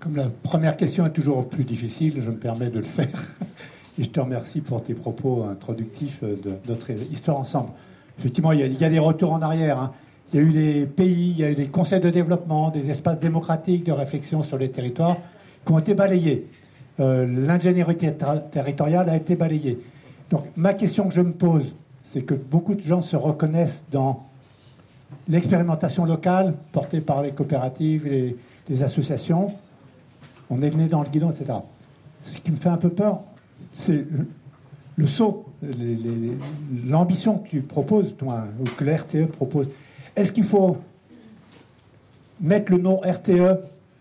Comme la première question est toujours plus difficile, je me permets de le faire. Et je te remercie pour tes propos introductifs de notre histoire ensemble. Effectivement, il y a des retours en arrière. Hein. Il y a eu des pays, il y a eu des conseils de développement, des espaces démocratiques de réflexion sur les territoires qui ont été balayés. L'ingénierie territoriale a été balayée. Donc ma question que je me pose, c'est que beaucoup de gens se reconnaissent dans l'expérimentation locale portée par les coopératives et les associations. On est venu dans le guidon, etc. Ce qui me fait un peu peur, c'est le saut, l'ambition que tu proposes, toi, ou que la RTE propose. Est-ce qu'il faut mettre le nom RTE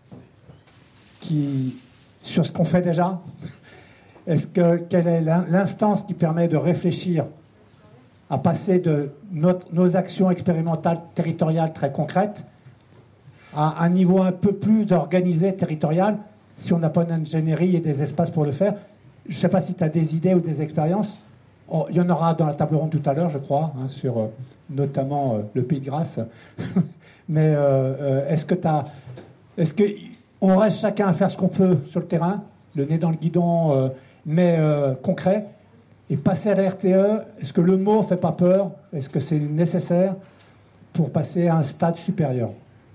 sur ce qu'on fait déjà? Quelle est l'instance qui permet de réfléchir à passer de nos actions expérimentales territoriales très concrètes à un niveau un peu plus organisé territorial, si on n'a pas d'ingénierie et des espaces pour le faire? Je ne sais pas si tu as des idées ou des expériences. Il y en aura dans la table ronde tout à l'heure, je crois, hein, sur notamment le Pays de Grâce. Mais est-ce qu'on reste chacun à faire ce qu'on peut sur le terrain, le nez dans le guidon, mais concret, et passer à la RTE? Est-ce que le mot ne fait pas peur? Est-ce que c'est nécessaire pour passer à un stade supérieur?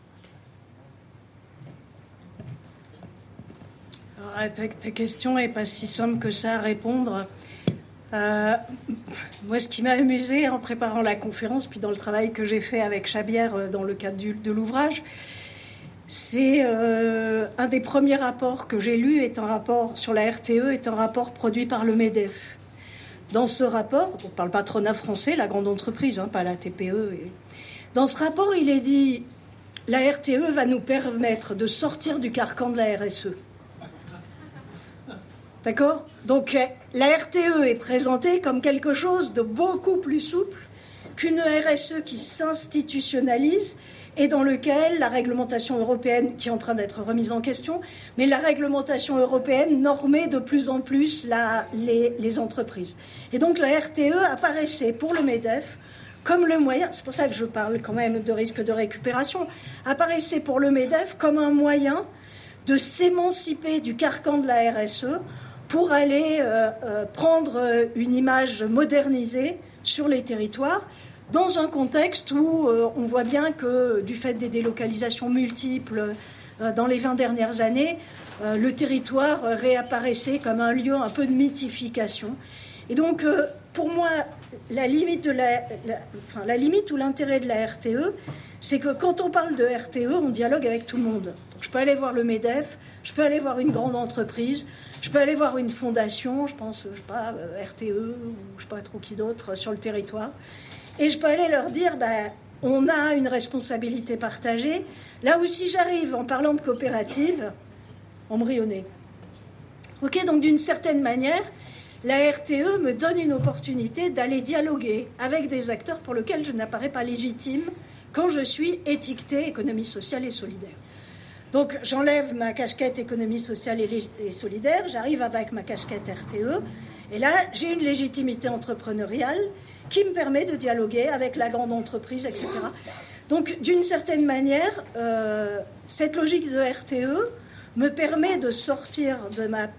Ta question n'est pas si simple que ça à répondre. Moi, ce qui m'a amusé en préparant la conférence, puis dans le travail que j'ai fait avec Chabière dans le cadre de l'ouvrage, c'est un des premiers rapports que j'ai lu est un rapport sur la RTE, est un rapport produit par le MEDEF. Dans ce rapport, on parle patronat français, la grande entreprise, hein, pas la TPE. Dans ce rapport, il est dit la RTE va nous permettre de sortir du carcan de la RSE. D'accord ? Donc la RTE est présentée comme quelque chose de beaucoup plus souple qu'une RSE qui s'institutionnalise et dans lequel la réglementation européenne, qui est en train d'être remise en question, mais la réglementation européenne normait de plus en plus les entreprises. Et donc la RTE apparaissait pour le MEDEF comme le moyen, c'est pour ça que je parle quand même de risque de récupération, apparaissait pour le MEDEF comme un moyen de s'émanciper du carcan de la RSE pour aller prendre une image modernisée sur les territoires, dans un contexte où on voit bien que, du fait des délocalisations multiples dans les 20 dernières années, le territoire réapparaissait comme un lieu un peu de mythification. Et donc, pour moi, la limite ou l'intérêt de la RTE, c'est que quand on parle de RTE, on dialogue avec tout le monde. Donc, je peux aller voir le MEDEF, je peux aller voir une grande entreprise, je peux aller voir une fondation, je pense, je sais pas, RTE, ou je sais pas trop qui d'autre, sur le territoire. Et je peux aller leur dire, on a une responsabilité partagée. Là où si j'arrive en parlant de coopérative, embryonnée. Ok, donc d'une certaine manière, la RTE me donne une opportunité d'aller dialoguer avec des acteurs pour lesquels je n'apparais pas légitime quand je suis étiquetée économie sociale et solidaire. Donc j'enlève ma casquette économie sociale et solidaire, j'arrive avec ma casquette RTE, et là j'ai une légitimité entrepreneuriale qui me permet de dialoguer avec la grande entreprise, etc. Donc d'une certaine manière, cette logique de RTE me permet de sortir de mon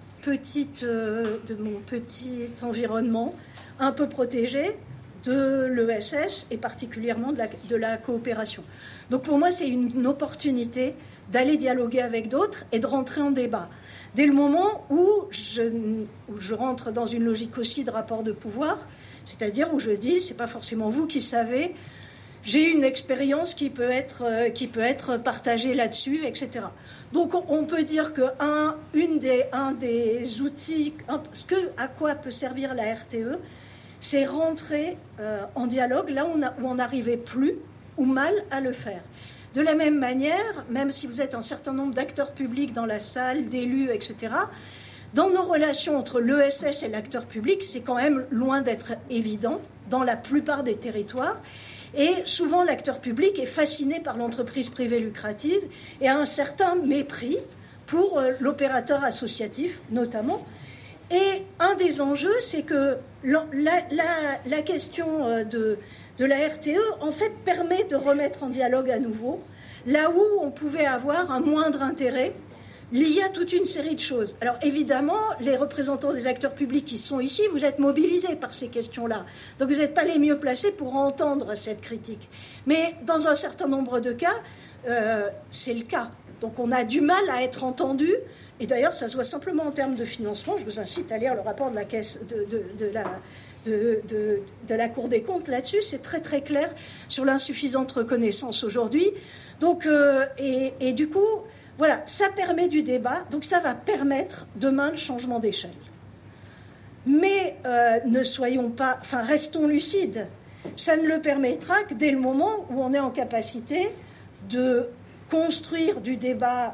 petit environnement un peu protégé de l'ESS et particulièrement de la coopération. Donc pour moi, c'est une opportunité d'aller dialoguer avec d'autres et de rentrer en débat. Dès le moment où je rentre dans une logique aussi de rapport de pouvoir, c'est-à-dire où je dis, c'est pas forcément vous qui savez, j'ai une expérience qui peut être partagée là-dessus, etc. Donc on peut dire que un des outils, à quoi peut servir la RTE, c'est rentrer en dialogue là où on n'arrivait plus ou mal à le faire. De la même manière, même si vous êtes un certain nombre d'acteurs publics dans la salle, d'élus, etc., dans nos relations entre l'ESS et l'acteur public, c'est quand même loin d'être évident dans la plupart des territoires. Et souvent, l'acteur public est fasciné par l'entreprise privée lucrative et a un certain mépris pour l'opérateur associatif, notamment. Et un des enjeux, c'est que la question de la RTE, en fait, permet de remettre en dialogue à nouveau, là où on pouvait avoir un moindre intérêt liées à toute une série de choses. Alors évidemment, les représentants des acteurs publics qui sont ici, vous êtes mobilisés par ces questions-là. Donc vous n'êtes pas les mieux placés pour entendre cette critique. Mais dans un certain nombre de cas, c'est le cas. Donc on a du mal à être entendu. Et d'ailleurs, ça se voit simplement en termes de financement. Je vous incite à lire le rapport de la caisse de la Cour des comptes là-dessus. C'est très très clair sur l'insuffisante reconnaissance aujourd'hui. Donc, et du coup, voilà, ça permet du débat. Donc ça va permettre demain le changement d'échelle. Mais ne soyons pas, enfin restons lucides. Ça ne le permettra que dès le moment où on est en capacité de construire du débat,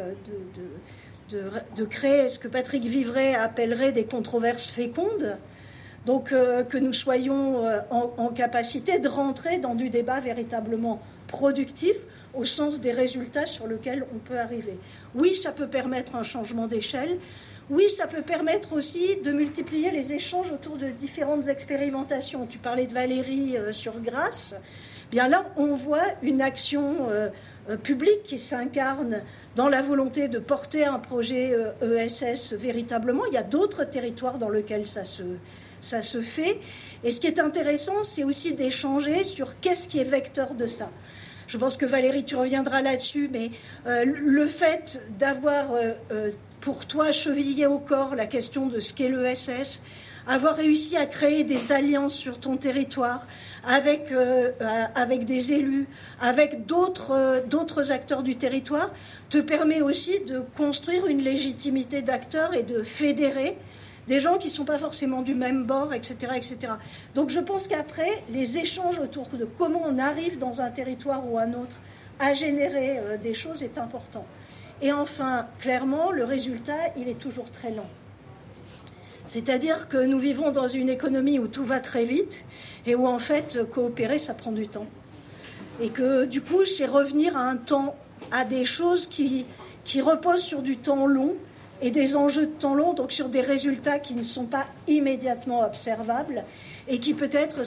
de créer ce que Patrick Vivray appellerait des controverses fécondes, donc que nous soyons en capacité de rentrer dans du débat véritablement productif au sens des résultats sur lesquels on peut arriver. Oui, ça peut permettre un changement d'échelle. Oui, ça peut permettre aussi de multiplier les échanges autour de différentes expérimentations. Tu parlais de Valérie sur Grasse. Bien là, on voit une action publique qui s'incarne dans la volonté de porter un projet ESS véritablement. Il y a d'autres territoires dans lesquels ça se fait. Et ce qui est intéressant, c'est aussi d'échanger sur qu'est-ce qui est vecteur de ça. Je pense que Valérie, tu reviendras là-dessus, mais le fait d'avoir pour toi chevillé au corps la question de ce qu'est l'ESS, avoir réussi à créer des alliances sur ton territoire avec des élus, avec d'autres acteurs du territoire, te permet aussi de construire une légitimité d'acteurs et de fédérer des gens qui ne sont pas forcément du même bord, etc., etc. Donc je pense qu'après, les échanges autour de comment on arrive dans un territoire ou un autre à générer des choses est important. Et enfin, clairement, le résultat, il est toujours très lent. C'est-à-dire que nous vivons dans une économie où tout va très vite et où, en fait, coopérer, ça prend du temps. Et que, du coup, c'est revenir à des choses qui reposent sur du temps long et des enjeux de temps long, donc sur des résultats qui ne sont pas immédiatement observables et qui peut-être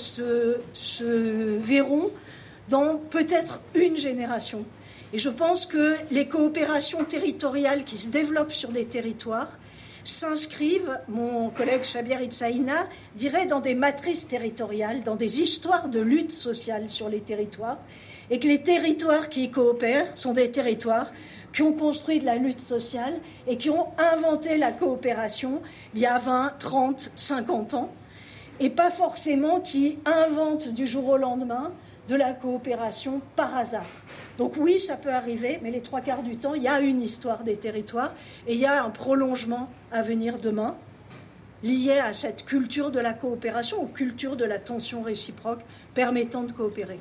se verront dans peut-être une génération. Et je pense que les coopérations territoriales qui se développent sur des territoires s'inscrivent, mon collègue Chabier Itsaïna dirait, dans des matrices territoriales, dans des histoires de lutte sociale sur les territoires, et que les territoires qui coopèrent sont des territoires qui ont construit de la lutte sociale et qui ont inventé la coopération il y a 20, 30, 50 ans, et pas forcément qui inventent du jour au lendemain de la coopération par hasard. Donc oui, ça peut arriver, mais les 3/4 du temps, il y a une histoire des territoires et il y a un prolongement à venir demain lié à cette culture de la coopération ou culture de la tension réciproque permettant de coopérer.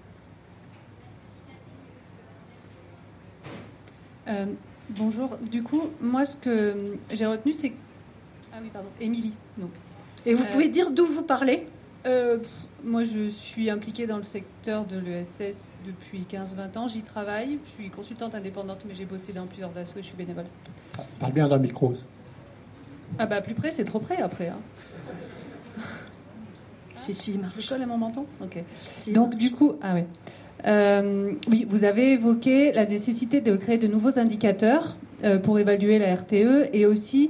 Bonjour. Du coup, moi, ce que j'ai retenu, c'est... Ah oui, pardon, Émilie. Donc. Et vous pouvez dire d'où vous parlez ? Moi, je suis impliquée dans le secteur de l'ESS depuis 15-20 ans. J'y travaille. Je suis consultante indépendante, mais j'ai bossé dans plusieurs assos et je suis bénévole. Parle bien dans le micro. Ah bah, plus près, c'est trop près après. Hein. Si, marche. Je colle à mon menton ? Ok. Si, donc, marche. du coup... Ah ouais. Oui, vous avez évoqué la nécessité de créer de nouveaux indicateurs pour évaluer la RTE et aussi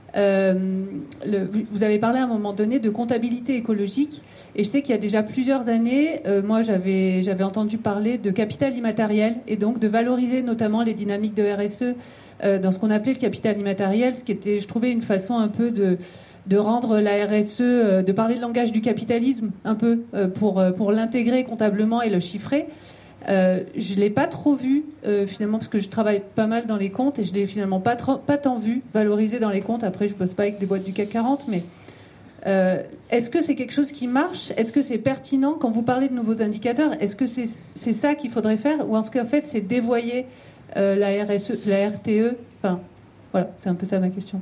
vous avez parlé à un moment donné de comptabilité écologique et je sais qu'il y a déjà plusieurs années, moi j'avais entendu parler de capital immatériel et donc de valoriser notamment les dynamiques de RSE dans ce qu'on appelait le capital immatériel, ce qui était, je trouvais, une façon un peu de rendre la RSE, de parler le langage du capitalisme un peu pour l'intégrer comptablement et le chiffrer. Je ne l'ai pas trop vu finalement parce que je travaille pas mal dans les comptes et je ne l'ai finalement pas tant vu valorisé dans les comptes. Après, je ne bosse pas avec des boîtes du CAC 40, mais est-ce que c'est quelque chose qui marche ? Est-ce que c'est pertinent quand vous parlez de nouveaux indicateurs ? Est-ce que c'est ça qu'il faudrait faire ou est-ce qu'en fait c'est dévoyer la RSE, la RTE ? Enfin, voilà, c'est un peu ça ma question.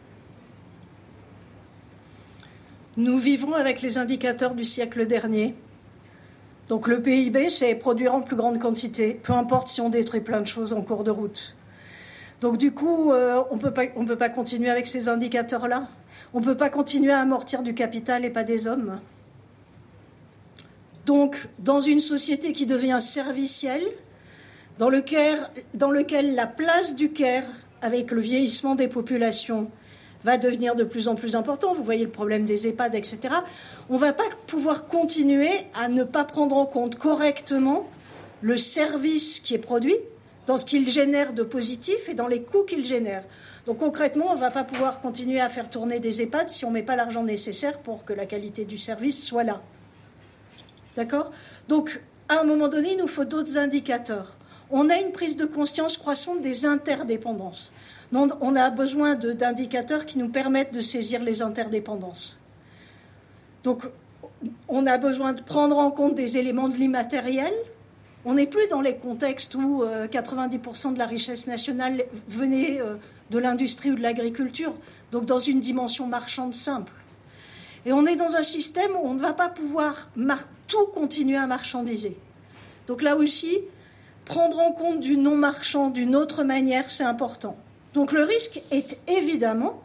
Nous vivons avec les indicateurs du siècle dernier. Donc le PIB, c'est produire en plus grande quantité, peu importe si on détruit plein de choses en cours de route. Donc du coup, on peut pas continuer avec ces indicateurs-là. On ne peut pas continuer à amortir du capital et pas des hommes. Donc, dans une société qui devient servicielle, dans lequel la place du care avec le vieillissement des populations, va devenir de plus en plus important. Vous voyez le problème des EHPAD, etc. On ne va pas pouvoir continuer à ne pas prendre en compte correctement le service qui est produit, dans ce qu'il génère de positif et dans les coûts qu'il génère. Donc concrètement, on ne va pas pouvoir continuer à faire tourner des EHPAD si on ne met pas l'argent nécessaire pour que la qualité du service soit là. D'accord ? Donc, à un moment donné, il nous faut d'autres indicateurs. On a une prise de conscience croissante des interdépendances. On a besoin d'indicateurs qui nous permettent de saisir les interdépendances. Donc, on a besoin de prendre en compte des éléments de l'immatériel. On n'est plus dans les contextes où 90% de la richesse nationale venait de l'industrie ou de l'agriculture, donc dans une dimension marchande simple. Et on est dans un système où on ne va pas pouvoir tout continuer à marchandiser. Donc là aussi, prendre en compte du non-marchand d'une autre manière, c'est important. Donc le risque est évidemment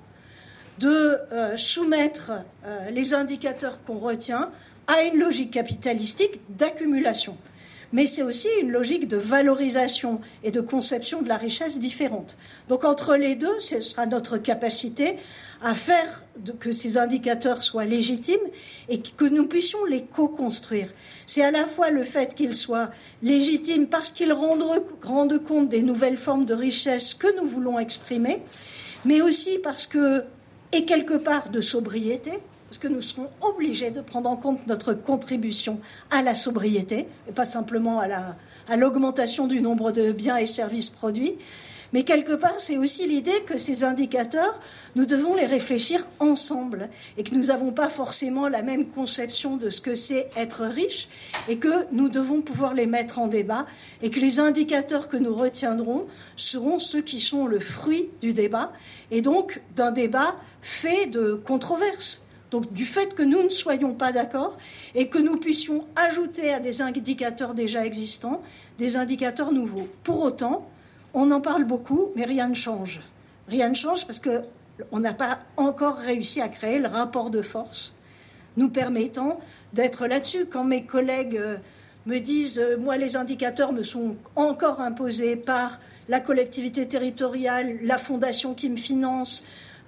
de soumettre les indicateurs qu'on retient à une logique capitalistique d'accumulation. Mais c'est aussi une logique de valorisation et de conception de la richesse différente. Donc entre les deux, ce sera notre capacité à faire que ces indicateurs soient légitimes et que nous puissions les co-construire. C'est à la fois le fait qu'ils soient légitimes parce qu'ils rendent compte des nouvelles formes de richesse que nous voulons exprimer, mais aussi parce que, et quelque part de sobriété, parce que nous serons obligés de prendre en compte notre contribution à la sobriété, et pas simplement à l'augmentation du nombre de biens et services produits. Mais quelque part, c'est aussi l'idée que ces indicateurs, nous devons les réfléchir ensemble et que nous n'avons pas forcément la même conception de ce que c'est être riche et que nous devons pouvoir les mettre en débat et que les indicateurs que nous retiendrons seront ceux qui sont le fruit du débat et donc d'un débat fait de controverses. Donc du fait que nous ne soyons pas d'accord et que nous puissions ajouter à des indicateurs déjà existants des indicateurs nouveaux. Pour autant, on en parle beaucoup, mais rien ne change. Rien ne change parce qu'on n'a pas encore réussi à créer le rapport de force nous permettant d'être là-dessus. Quand mes collègues me disent « moi, les indicateurs me sont encore imposés par la collectivité territoriale, la fondation qui me finance »,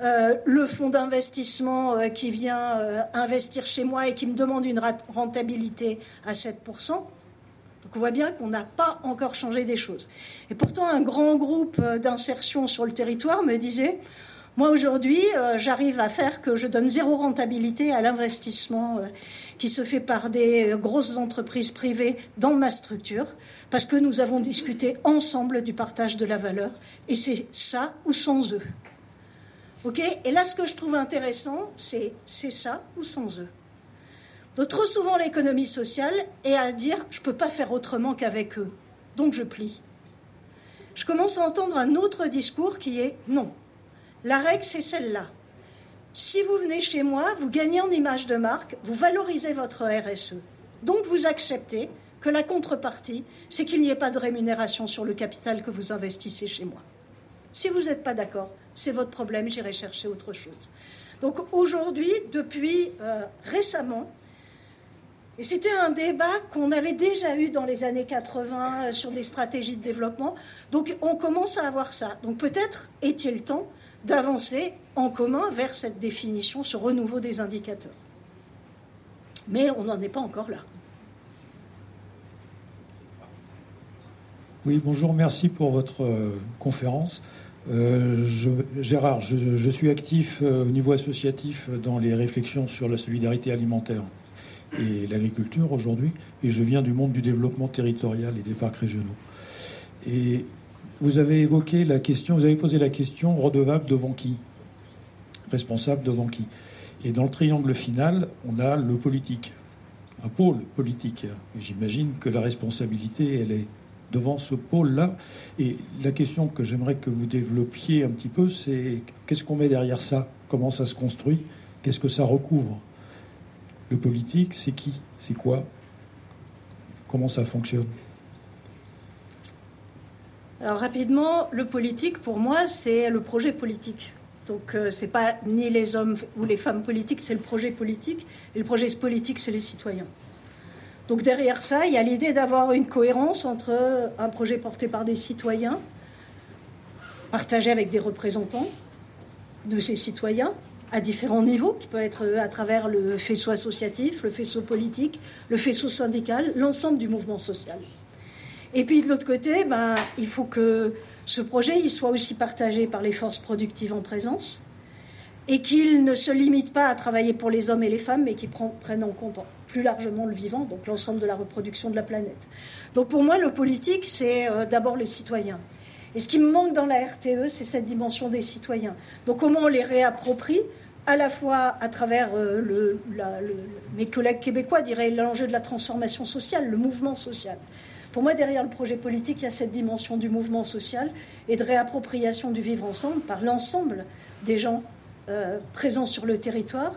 le fonds d'investissement qui vient investir chez moi et qui me demande une rentabilité à 7%. Donc on voit bien qu'on n'a pas encore changé des choses. Et pourtant, un grand groupe d'insertion sur le territoire me disait « moi aujourd'hui, j'arrive à faire que je donne 0 rentabilité à l'investissement qui se fait par des grosses entreprises privées dans ma structure, parce que nous avons discuté ensemble du partage de la valeur, et c'est ça ou sans eux. » Okay ? Et là, ce que je trouve intéressant, c'est ça ou sans eux. Donc, trop souvent, l'économie sociale est à dire « je ne peux pas faire autrement qu'avec eux, donc je plie ». Je commence à entendre un autre discours qui est « non, la règle, c'est celle-là. Si vous venez chez moi, vous gagnez en image de marque, vous valorisez votre RSE. Donc, vous acceptez que la contrepartie, c'est qu'il n'y ait pas de rémunération sur le capital que vous investissez chez moi. Si vous n'êtes pas d'accord, c'est votre problème, j'irai chercher autre chose. » Donc aujourd'hui, depuis récemment, et c'était un débat qu'on avait déjà eu dans les années 80 sur des stratégies de développement, donc on commence à avoir ça. Donc peut-être est-il temps d'avancer en commun vers cette définition, ce renouveau des indicateurs. Mais on n'en est pas encore là. Oui, bonjour, merci pour votre conférence. Gérard, je suis actif au niveau associatif dans les réflexions sur la solidarité alimentaire et l'agriculture aujourd'hui, et je viens du monde du développement territorial et des parcs régionaux. Et vous avez évoqué la question, vous avez posé la question redevable devant qui ? Responsable devant qui ? Et dans le triangle final, on a le politique, un pôle politique. Et j'imagine que la responsabilité, elle est devant ce pôle-là. Et la question que j'aimerais que vous développiez un petit peu, c'est qu'est-ce qu'on met derrière ça ? Comment ça se construit ? Qu'est-ce que ça recouvre ? Le politique, c'est qui ? C'est quoi ? Comment ça fonctionne ? Alors rapidement, le politique, pour moi, c'est le projet politique. Donc c'est pas ni les hommes ou les femmes politiques, c'est le projet politique. Et le projet politique, c'est les citoyens. Donc derrière ça, il y a l'idée d'avoir une cohérence entre un projet porté par des citoyens partagé avec des représentants de ces citoyens à différents niveaux, qui peut être à travers le faisceau associatif, le faisceau politique, le faisceau syndical, l'ensemble du mouvement social. Et puis de l'autre côté, il faut que ce projet il soit aussi partagé par les forces productives en présence et qu'il ne se limite pas à travailler pour les hommes et les femmes, mais qu'il prenne en compte plus largement le vivant, donc l'ensemble de la reproduction de la planète. Donc pour moi, le politique, c'est d'abord les citoyens. Et ce qui me manque dans la RTE, c'est cette dimension des citoyens. Donc comment on les réapproprie, à la fois à travers mes collègues québécois diraient l'enjeu de la transformation sociale, le mouvement social. Pour moi, derrière le projet politique, il y a cette dimension du mouvement social et de réappropriation du vivre ensemble par l'ensemble des gens présents sur le territoire,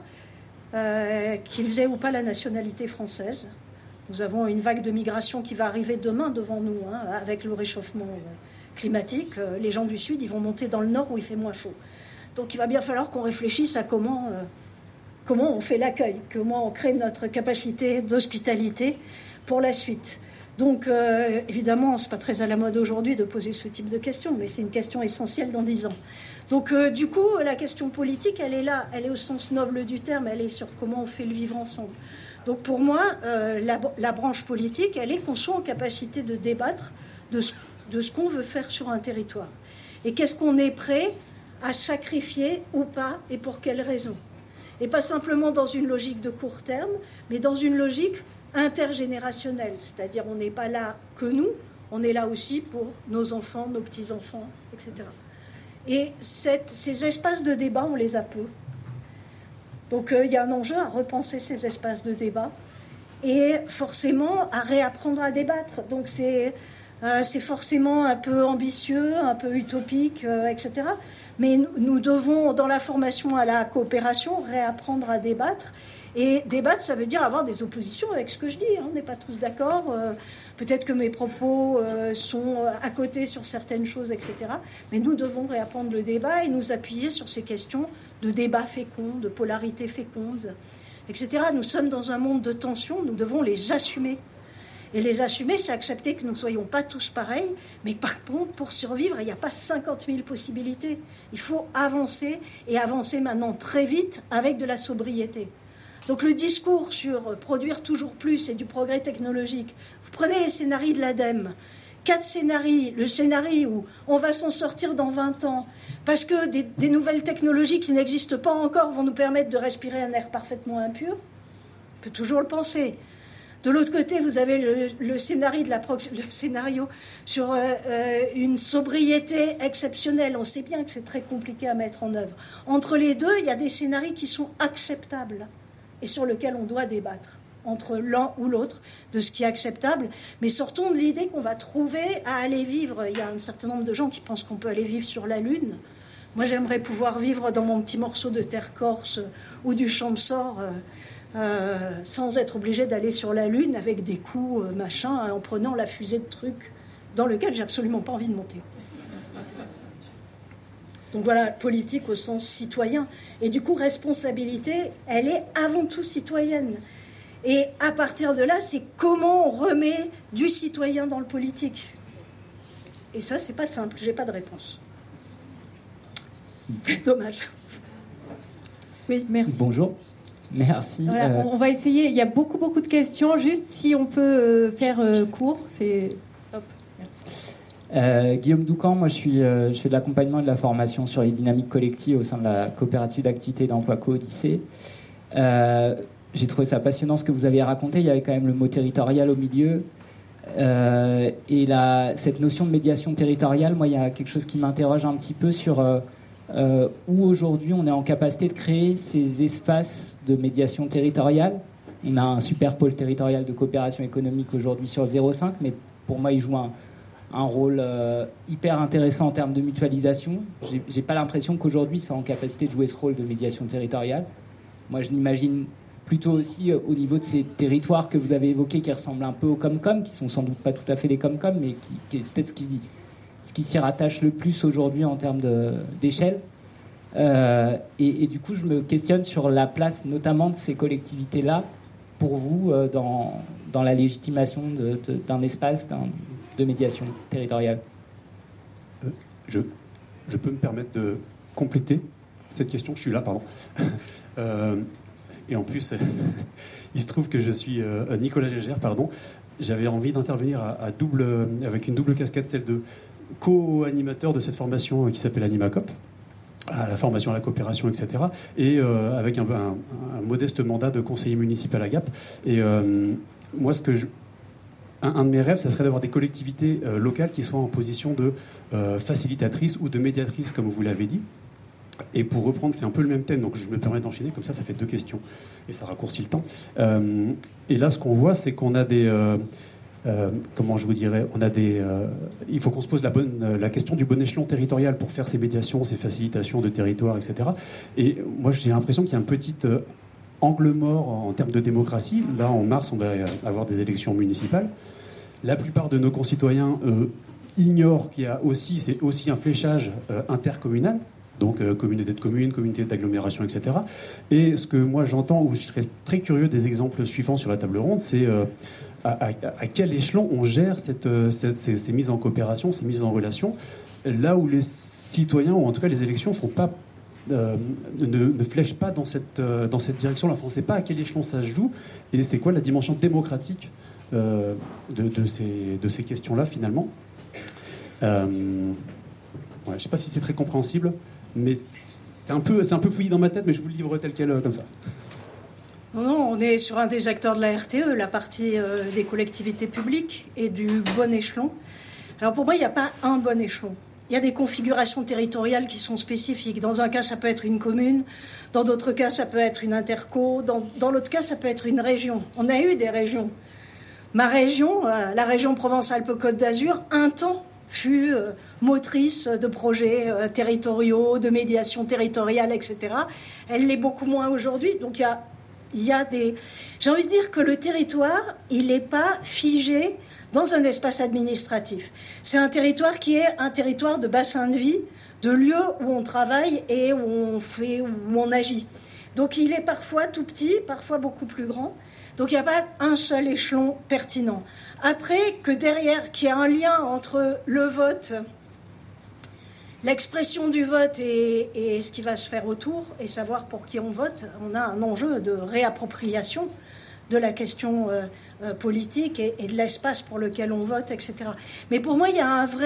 qu'ils aient ou pas la nationalité française. Nous avons une vague de migration qui va arriver demain devant nous, avec le réchauffement climatique. Les gens du Sud, ils vont monter dans le Nord où il fait moins chaud. Donc il va bien falloir qu'on réfléchisse à comment on fait l'accueil, comment on crée notre capacité d'hospitalité pour la suite. Donc évidemment, c'est pas très à la mode aujourd'hui de poser ce type de questions, mais c'est une question essentielle dans 10 ans. Donc du coup, la question politique, elle est là, elle est au sens noble du terme, elle est sur comment on fait le vivre ensemble. Donc pour moi, la branche politique, elle est qu'on soit en capacité de débattre de ce qu'on veut faire sur un territoire. Et qu'est-ce qu'on est prêt à sacrifier ou pas, et pour quelles raisons. Et pas simplement dans une logique de court terme, mais dans une logique intergénérationnelle. C'est-à-dire on n'est pas là que nous, on est là aussi pour nos enfants, nos petits-enfants, etc. Et ces espaces de débat, on les a peu. Donc il y a un enjeu à repenser ces espaces de débat et forcément à réapprendre à débattre. Donc c'est forcément un peu ambitieux, un peu utopique, etc. Mais nous devons, dans la formation à la coopération, réapprendre à débattre. Et débattre, ça veut dire avoir des oppositions avec ce que je dis. On n'est pas tous d'accord. Peut-être que mes propos sont à côté sur certaines choses, etc. Mais nous devons réapprendre le débat et nous appuyer sur ces questions de débat fécond, de polarité féconde, etc. Nous sommes dans un monde de tensions, nous devons les assumer. Et les assumer, c'est accepter que nous ne soyons pas tous pareils, mais par contre, pour survivre, il n'y a pas 50 000 possibilités. Il faut avancer, et avancer maintenant très vite avec de la sobriété. Donc le discours sur produire toujours plus et du progrès technologique, vous prenez les scénarios de l'ADEME, 4 scénarios, le scénario où on va s'en sortir dans 20 ans, parce que des nouvelles technologies qui n'existent pas encore vont nous permettre de respirer un air parfaitement impur, on peut toujours le penser. De l'autre côté, vous avez le scénario sur une sobriété exceptionnelle. On sait bien que c'est très compliqué à mettre en œuvre. Entre les deux, il y a des scénarios qui sont acceptables et sur lesquels on doit débattre, entre l'un ou l'autre, de ce qui est acceptable. Mais sortons de l'idée qu'on va trouver à aller vivre. Il y a un certain nombre de gens qui pensent qu'on peut aller vivre sur la Lune. Moi, j'aimerais pouvoir vivre dans mon petit morceau de terre corse ou du Champsor, sans être obligé d'aller sur la Lune avec des coups, en prenant la fusée de trucs dans lequel j'ai absolument pas envie de monter. Donc voilà, politique au sens citoyen. Et du coup, responsabilité, elle est avant tout citoyenne. Et à partir de là, c'est comment on remet du citoyen dans le politique. Et ça, c'est pas simple, j'ai pas de réponse. Dommage. Oui, merci. Bonjour. Merci. Voilà, on va essayer. Il y a beaucoup de questions. Juste si on peut faire court, c'est top. Merci. Guillaume Doucan, moi je fais de l'accompagnement et de la formation sur les dynamiques collectives au sein de la coopérative d'activité d'emploi Co-Odyssée. J'ai trouvé ça passionnant ce que vous avez raconté. Il y avait quand même le mot territorial au milieu. Et cette notion de médiation territoriale, moi il y a quelque chose qui m'interroge un petit peu sur où aujourd'hui on est en capacité de créer ces espaces de médiation territoriale. On a un super pôle territorial de coopération économique aujourd'hui sur le 05, mais pour moi il joue un rôle hyper intéressant en termes de mutualisation. J'ai pas l'impression qu'aujourd'hui c'est en capacité de jouer ce rôle de médiation territoriale. Moi je l'imagine plutôt aussi au niveau de ces territoires que vous avez évoqués qui ressemblent un peu aux Comcom, qui sont sans doute pas tout à fait les Comcom, mais qui est peut-être ce qui s'y rattache le plus aujourd'hui en termes d'échelle. Et du coup, je me questionne sur la place notamment de ces collectivités-là pour vous dans la légitimation d'un espace de médiation territoriale. je peux me permettre de compléter cette question. Je suis là, pardon. Et en plus, il se trouve que je suis Nicolas Gégère, pardon. J'avais envie d'intervenir avec une double casquette, celle de co-animateur de cette formation qui s'appelle Animacop, à la formation à la coopération, etc. Et avec un modeste mandat de conseiller municipal à Gap. Et moi, un de mes rêves, ça serait d'avoir des collectivités locales qui soient en position de facilitatrice ou de médiatrice, comme vous l'avez dit. Et pour reprendre, c'est un peu le même thème, donc je me permets d'enchaîner, comme ça fait 2 questions, et ça raccourcit le temps. Et là, ce qu'on voit, c'est qu'on a des... comment je vous dirais, il faut qu'on se pose la question du bon échelon territorial pour faire ces médiations, ces facilitations de territoire, etc. Et moi, j'ai l'impression qu'il y a un petit angle mort en termes de démocratie. Là, en mars, on va avoir des élections municipales. La plupart de nos concitoyens ignorent c'est aussi un fléchage intercommunal. Donc communauté de communes, communauté d'agglomération, etc. Et ce que moi j'entends, où je serais très curieux des exemples suivants sur la table ronde, c'est à quel échelon on gère ces mises en coopération, ces mises en relation, là où les citoyens, ou en tout cas les élections, ne flèchent pas dans cette direction-là. On ne sait pas à quel échelon ça se joue, et c'est quoi la dimension démocratique de ces questions-là, finalement. Je ne sais pas si c'est très compréhensible, mais c'est un peu fouillis dans ma tête, mais je vous le livre tel quel, comme ça. Non, on est sur un des acteurs de la RTE, la partie des collectivités publiques et du bon échelon. Alors pour moi, il n'y a pas un bon échelon. Il y a des configurations territoriales qui sont spécifiques. Dans un cas, ça peut être une commune. Dans d'autres cas, ça peut être une interco. Dans l'autre cas, ça peut être une région. On a eu des régions. Ma région, la région Provence-Alpes-Côte d'Azur, un temps fut motrice de projets territoriaux, de médiation territoriale, etc. Elle l'est beaucoup moins aujourd'hui. Donc il y a des... J'ai envie de dire que le territoire, il n'est pas figé dans un espace administratif. C'est un territoire qui est un territoire de bassin de vie, de lieu où on travaille et où on agit. Donc il est parfois tout petit, parfois beaucoup plus grand. Donc il n'y a pas un seul échelon pertinent. Après, que derrière, qu'il y a un lien entre le vote, l'expression du vote et ce qui va se faire autour, et savoir pour qui on vote, on a un enjeu de réappropriation de la question politique et de l'espace pour lequel on vote, etc. Mais pour moi, il y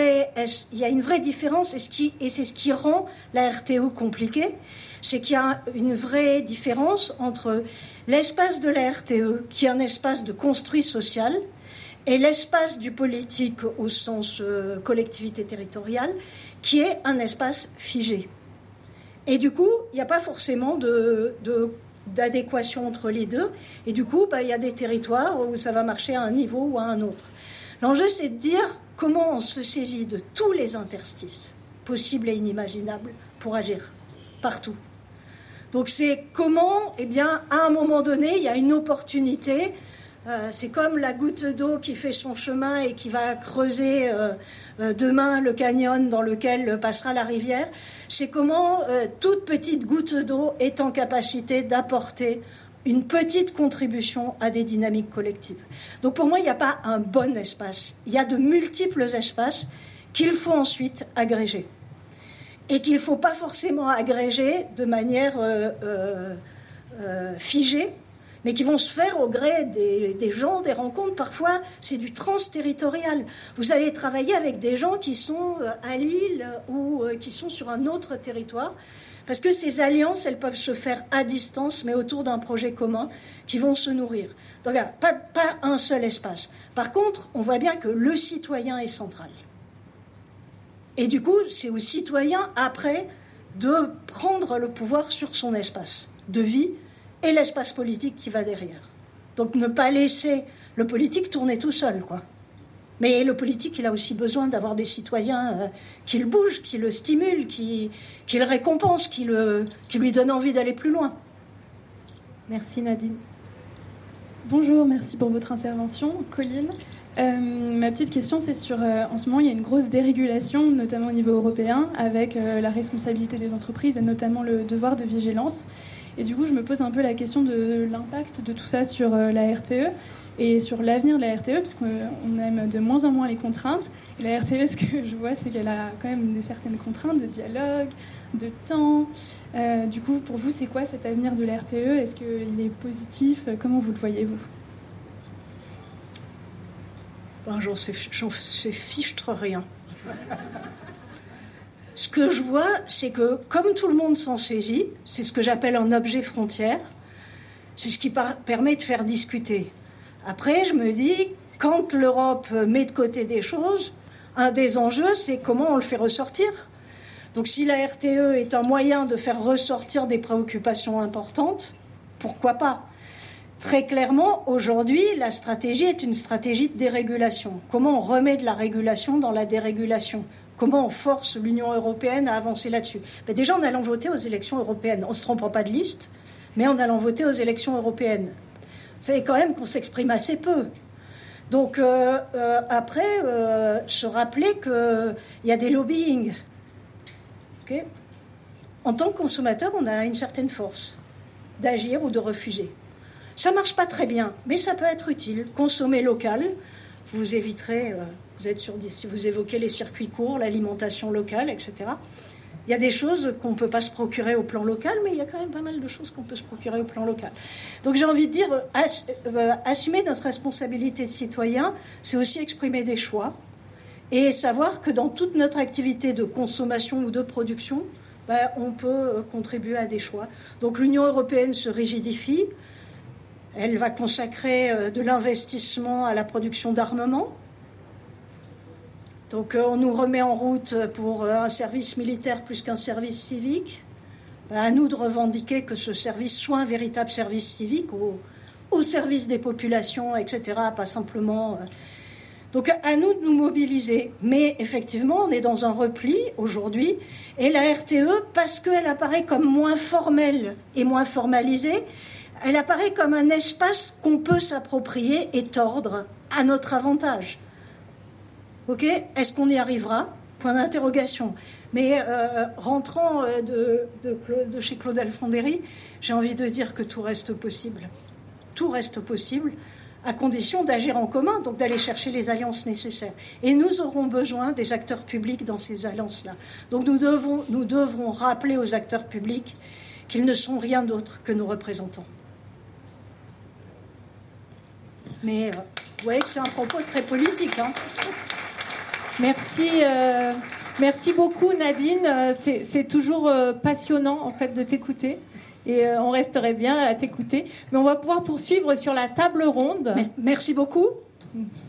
a une vraie différence, et c'est ce qui rend la RTE compliquée, c'est qu'il y a une vraie différence entre l'espace de la RTE, qui est un espace de construit social, et l'espace du politique au sens collectivité territoriale, qui est un espace figé. Et du coup, il n'y a pas forcément d'adéquation entre les deux. Et du coup, il y a des territoires où ça va marcher à un niveau ou à un autre. L'enjeu, c'est de dire comment on se saisit de tous les interstices possibles et inimaginables pour agir partout. Donc c'est comment, à un moment donné, il y a une opportunité. C'est comme la goutte d'eau qui fait son chemin et qui va creuser demain le canyon dans lequel passera la rivière. C'est comment toute petite goutte d'eau est en capacité d'apporter une petite contribution à des dynamiques collectives. Donc pour moi, il n'y a pas un bon espace. Il y a de multiples espaces qu'il faut ensuite agréger. Et qu'il ne faut pas forcément agréger de manière figée, mais qui vont se faire au gré des gens, des rencontres. Parfois, c'est du transterritorial. Vous allez travailler avec des gens qui sont à Lille ou qui sont sur un autre territoire, parce que ces alliances, elles peuvent se faire à distance, mais autour d'un projet commun qui vont se nourrir. Donc, pas un seul espace. Par contre, on voit bien que le citoyen est central. Et du coup, c'est au citoyen, après, de prendre le pouvoir sur son espace de vie et l'espace politique qui va derrière. Donc ne pas laisser le politique tourner tout seul, quoi. Mais le politique, il a aussi besoin d'avoir des citoyens qui le bougent, qui le stimulent, qui le récompensent, qui lui donnent envie d'aller plus loin. Merci Nadine. Bonjour, merci pour votre intervention. Colline. Ma petite question, c'est sur... en ce moment, il y a une grosse dérégulation, notamment au niveau européen, avec la responsabilité des entreprises et notamment le devoir de vigilance. Et du coup, je me pose un peu la question de l'impact de tout ça sur la RTE. et sur l'avenir de la RTE, parce qu'on aime de moins en moins les contraintes. Et la RTE, ce que je vois, c'est qu'elle a quand même certaines contraintes de dialogue, de temps. Du coup, pour vous, c'est quoi cet avenir de la RTE? Est-ce qu'il est positif? Comment vous le voyez-vous? J'en sais fichtre rien. Ce que je vois, c'est que comme tout le monde s'en saisit, c'est ce que j'appelle un objet frontière, c'est ce qui permet de faire discuter. Après, je me dis, quand l'Europe met de côté des choses, un des enjeux, c'est comment on le fait ressortir. Donc si la RTE est un moyen de faire ressortir des préoccupations importantes, pourquoi pas? Très clairement, aujourd'hui, la stratégie est une stratégie de dérégulation. Comment on remet de la régulation dans la dérégulation? Comment on force l'Union européenne à avancer là-dessus? Déjà, en allant voter aux élections européennes. On ne se trompera pas de liste, mais en allant voter aux élections européennes. Vous savez quand même qu'on s'exprime assez peu. Donc, après, se rappeler qu'il y a des lobbying. Okay? En tant que consommateur, on a une certaine force d'agir ou de refuser. Ça ne marche pas très bien, mais ça peut être utile. Consommer local, vous éviterez, vous êtes sûr, si vous évoquez les circuits courts, l'alimentation locale, etc. Il y a des choses qu'on ne peut pas se procurer au plan local, mais il y a quand même pas mal de choses qu'on peut se procurer au plan local. Donc j'ai envie de dire, assumer notre responsabilité de citoyen, c'est aussi exprimer des choix et savoir que dans toute notre activité de consommation ou de production, on peut contribuer à des choix. Donc l'Union européenne se rigidifie. Elle va consacrer de l'investissement à la production d'armement. Donc on nous remet en route pour un service militaire plus qu'un service civique. À nous de revendiquer que ce service soit un véritable service civique au service des populations, etc. Pas simplement... Donc à nous de nous mobiliser. Mais effectivement, on est dans un repli aujourd'hui. Et la RTE, parce qu'elle apparaît comme moins formelle et moins formalisée, elle apparaît comme un espace qu'on peut s'approprier et tordre à notre avantage. Ok ? Est-ce qu'on y arrivera ? Point d'interrogation. Mais rentrant de chez Claude Alfondéry, j'ai envie de dire que tout reste possible. Tout reste possible, à condition d'agir en commun, donc d'aller chercher les alliances nécessaires. Et nous aurons besoin des acteurs publics dans ces alliances-là. Donc nous devrons rappeler aux acteurs publics qu'ils ne sont rien d'autre que nos représentants. Mais vous voyez que c'est un propos très politique. Hein. Merci beaucoup Nadine. C'est toujours passionnant en fait de t'écouter. Et on resterait bien à t'écouter. Mais on va pouvoir poursuivre sur la table ronde. Merci beaucoup.